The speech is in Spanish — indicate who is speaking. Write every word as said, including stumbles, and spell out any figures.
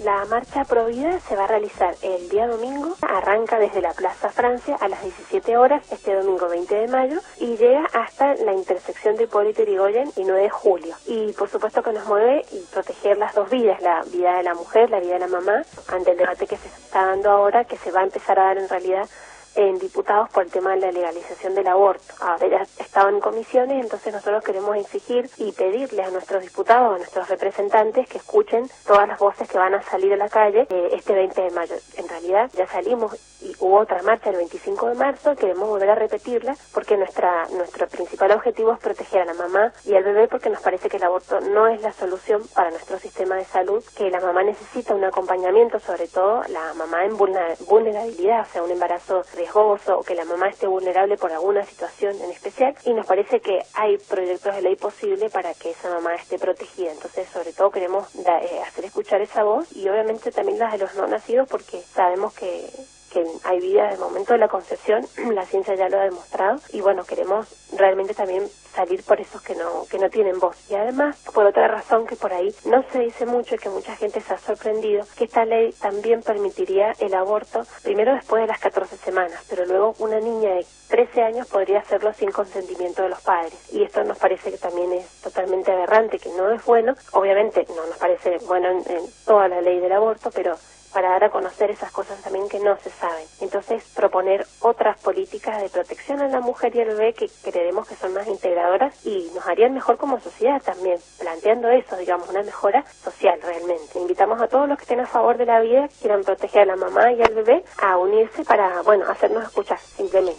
Speaker 1: La marcha Provida se va a realizar el día domingo, arranca desde la Plaza Francia a las diecisiete horas, este domingo veinte de mayo, y llega hasta la intersección de Hipólito Yrigoyen y nueve de julio. Y por supuesto que nos mueve y proteger las dos vidas, la vida de la mujer, la vida de la mamá, ante el debate que se está dando ahora, que se va a empezar a dar en realidad en diputados por el tema de la legalización del aborto. Ahora ya estaban en comisiones, entonces nosotros queremos exigir y pedirles a nuestros diputados, a nuestros representantes, que escuchen todas las voces que van a salir a la calle eh, este veinte de mayo. En realidad ya salimos y hubo otra marcha el veinticinco de marzo, queremos volver a repetirla porque nuestra nuestro principal objetivo es proteger a la mamá y al bebé, porque nos parece que el aborto no es la solución para nuestro sistema de salud, que la mamá necesita un acompañamiento, sobre todo la mamá en vulnerabilidad, o sea, un embarazo riesgoso o que la mamá esté vulnerable por alguna situación en especial, y nos parece que hay proyectos de ley posible para que esa mamá esté protegida. Entonces, sobre todo queremos da, eh, hacer escuchar esa voz y obviamente también las de los no nacidos, porque sabemos que que hay vida desde el momento de la concepción, la ciencia ya lo ha demostrado, y bueno, queremos realmente también salir por esos que no que no tienen voz. Y además, por otra razón que por ahí no se dice mucho y que mucha gente se ha sorprendido, que esta ley también permitiría el aborto primero después de las catorce semanas, pero luego una niña de trece años podría hacerlo sin consentimiento de los padres. Y esto nos parece que también es totalmente aberrante, que no es bueno. Obviamente no nos parece bueno en, en toda la ley del aborto, pero para dar a conocer esas cosas también que no se saben. Entonces, proponer otras políticas de protección a la mujer y al bebé que creemos que son más integradoras y nos harían mejor como sociedad también, planteando eso, digamos, una mejora social realmente. Invitamos a todos los que estén a favor de la vida, que quieran proteger a la mamá y al bebé, a unirse para, bueno, hacernos escuchar simplemente.